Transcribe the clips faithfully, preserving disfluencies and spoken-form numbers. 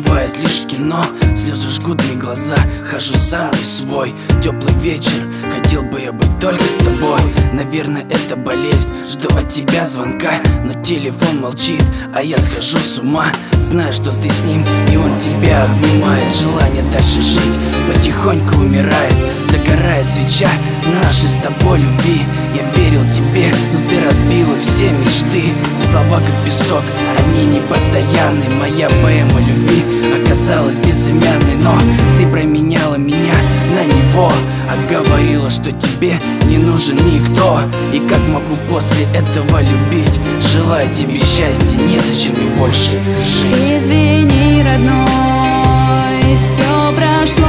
бывает лишь кино. Слезы жгут мне глаза, хожу сам не свой. Теплый вечер, хотел бы я быть только с тобой. Наверное, это болезнь, жду от тебя звонка, но телефон молчит, а я схожу с ума. Знаю, что ты с ним, и он тебя обнимает. Желание дальше жить потихоньку умирает. Догорает свеча нашей с тобой любви. Я верил тебе, но ты разбила все мечты. Слова как песок, они не постоянны. Моя поэма любви оказалась безымянной, но ты променяла меня на него, а говорила, что тебе не нужен никто. И как могу после этого любить? Желаю тебе счастья, незачем мне больше жить. Извини, родной, все прошло.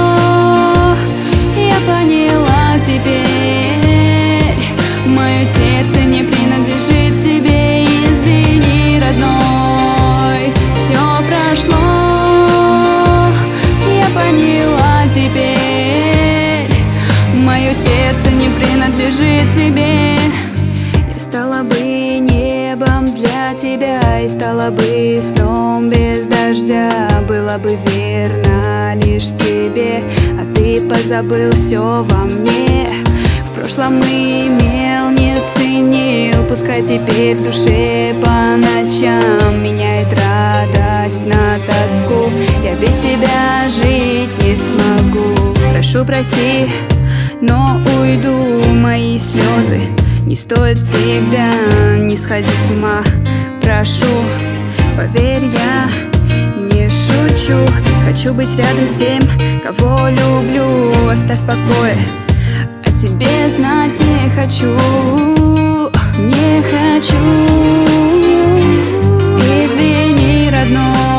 Я поняла теперь, мое сердце не принадлежит тебе. Извини, родной, все прошло. Я поняла теперь, мое сердце не принадлежит тебе. Я стала бы небом для тебя и стала бы сном без дождя. Было бы верно лишь тебе, а ты позабыл все во мне. В прошлом имел, не ценил, пускай теперь в душе по ночам меняет радость на тоску. Я без тебя жить не смогу. Прошу, прости, но уйду, мои слезы не стоит тебя, не сходи с ума. Прошу, поверь, я не шучу. Хочу быть рядом с тем, кого люблю. Оставь в покое, о тебе знать не хочу, не хочу. Извини, родной.